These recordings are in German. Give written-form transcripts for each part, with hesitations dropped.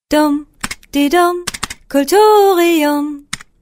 Dum, di dum, Kulturium.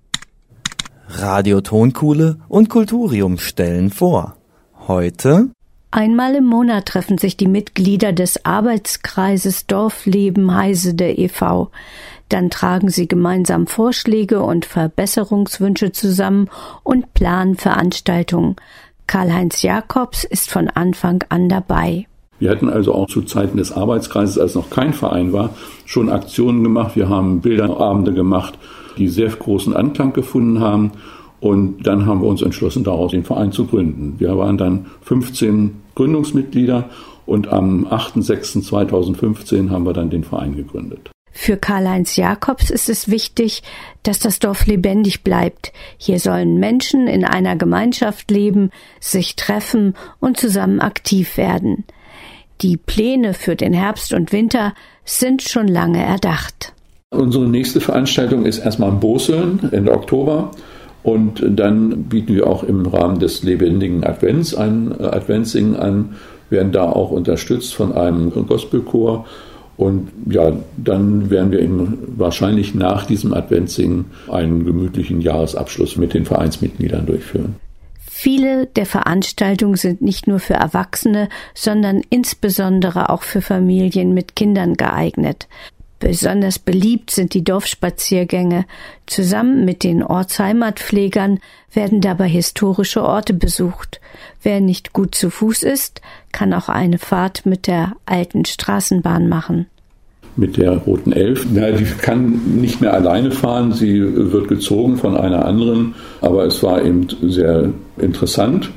Radio Tonkuhle und Kulturium stellen vor. Heute: Einmal im Monat treffen sich die Mitglieder des Arbeitskreises Dorfleben Heisede e.V. Dann tragen sie gemeinsam Vorschläge und Verbesserungswünsche zusammen und planen Veranstaltungen. Karl-Heinz Jacobs ist von Anfang an dabei. Wir hatten also auch zu Zeiten des Arbeitskreises, als noch kein Verein war, schon Aktionen gemacht. Wir haben Bilderabende gemacht, die sehr großen Anklang gefunden haben. Und dann haben wir uns entschlossen, daraus den Verein zu gründen. Wir waren dann 15 Gründungsmitglieder und am 8.6.2015 haben wir dann den Verein gegründet. Für Karl-Heinz Jacobs ist es wichtig, dass das Dorf lebendig bleibt. Hier sollen Menschen in einer Gemeinschaft leben, sich treffen und zusammen aktiv werden. Die Pläne für den Herbst und Winter sind schon lange erdacht. Unsere nächste Veranstaltung ist erstmal in Boseln Ende Oktober. Und dann bieten wir auch im Rahmen des lebendigen Advents ein Adventssingen an, werden da auch unterstützt von einem Gospelchor. Und ja, dann werden wir eben wahrscheinlich nach diesem Adventssingen einen gemütlichen Jahresabschluss mit den Vereinsmitgliedern durchführen. Viele der Veranstaltungen sind nicht nur für Erwachsene, sondern insbesondere auch für Familien mit Kindern geeignet. Besonders beliebt sind die Dorfspaziergänge. Zusammen mit den Ortsheimatpflegern werden dabei historische Orte besucht. Wer nicht gut zu Fuß ist, kann auch eine Fahrt mit der alten Straßenbahn machen. Mit der Roten Elf. Ja, die kann nicht mehr alleine fahren, sie wird gezogen von einer anderen, aber es war eben sehr interessant.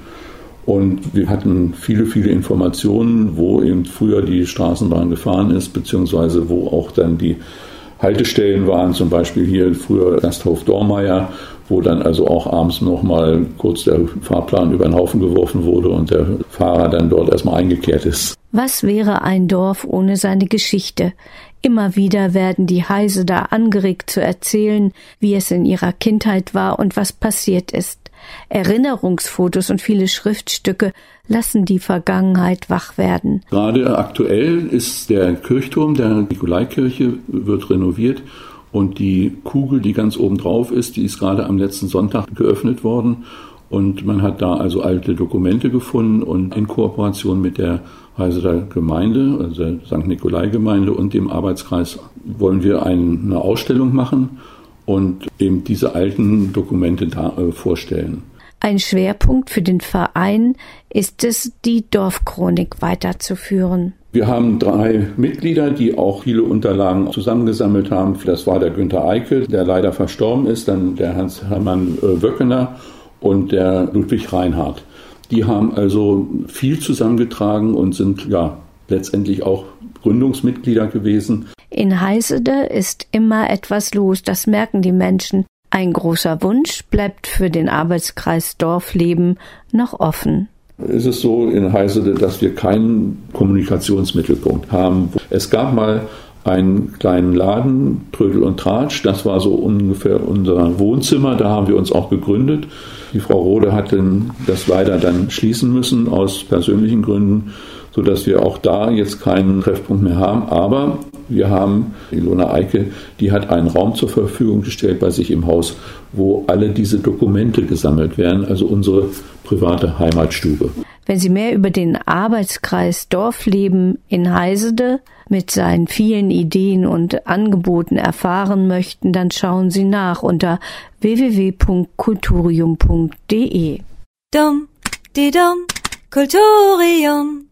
Und wir hatten viele Informationen, wo eben früher die Straßenbahn gefahren ist, beziehungsweise wo auch dann die Haltestellen waren, zum Beispiel hier früher Gasthof Dormeyer, wo dann also auch abends nochmal kurz der Fahrplan über den Haufen geworfen wurde und der Fahrer dann dort erstmal eingekehrt ist. Was wäre ein Dorf ohne seine Geschichte? Immer wieder werden die Heiseder angeregt zu erzählen, wie es in ihrer Kindheit war und was passiert ist. Erinnerungsfotos und viele Schriftstücke lassen die Vergangenheit wach werden. Gerade aktuell ist der Kirchturm der Nikolaikirche wird renoviert und die Kugel, die ganz oben drauf ist, die ist gerade am letzten Sonntag geöffnet worden. Und man hat da also alte Dokumente gefunden und in Kooperation mit der Heiseder Gemeinde, also der St. Nikolai-Gemeinde und dem Arbeitskreis wollen wir eine Ausstellung machen und eben diese alten Dokumente da vorstellen. Ein Schwerpunkt für den Verein ist es, die Dorfchronik weiterzuführen. Wir haben 3 Mitglieder, die auch viele Unterlagen zusammengesammelt haben. Das war der Günther Eickel, der leider verstorben ist, dann der Hans-Hermann Wöckener und der Ludwig Reinhardt. Die haben also viel zusammengetragen und sind ja letztendlich auch Gründungsmitglieder gewesen. In Heisede ist immer etwas los, das merken die Menschen. Ein großer Wunsch bleibt für den Arbeitskreis Dorfleben noch offen. Es ist so in Heisede, dass wir keinen Kommunikationsmittelpunkt haben. Es gab mal einen kleinen Laden, Trödel und Tratsch, das war so ungefähr unser Wohnzimmer, da haben wir uns auch gegründet. Die Frau Rode hat das leider dann schließen müssen aus persönlichen Gründen, sodass wir auch da jetzt keinen Treffpunkt mehr haben. Aber wir haben, Ilona Eicke, die hat einen Raum zur Verfügung gestellt bei sich im Haus, wo alle diese Dokumente gesammelt werden, also unsere private Heimatstube. Wenn Sie mehr über den Arbeitskreis Dorfleben in Heisede mit seinen vielen Ideen und Angeboten erfahren möchten, dann schauen Sie nach unter www.kulturium.de. Dum, di dum, Kulturium.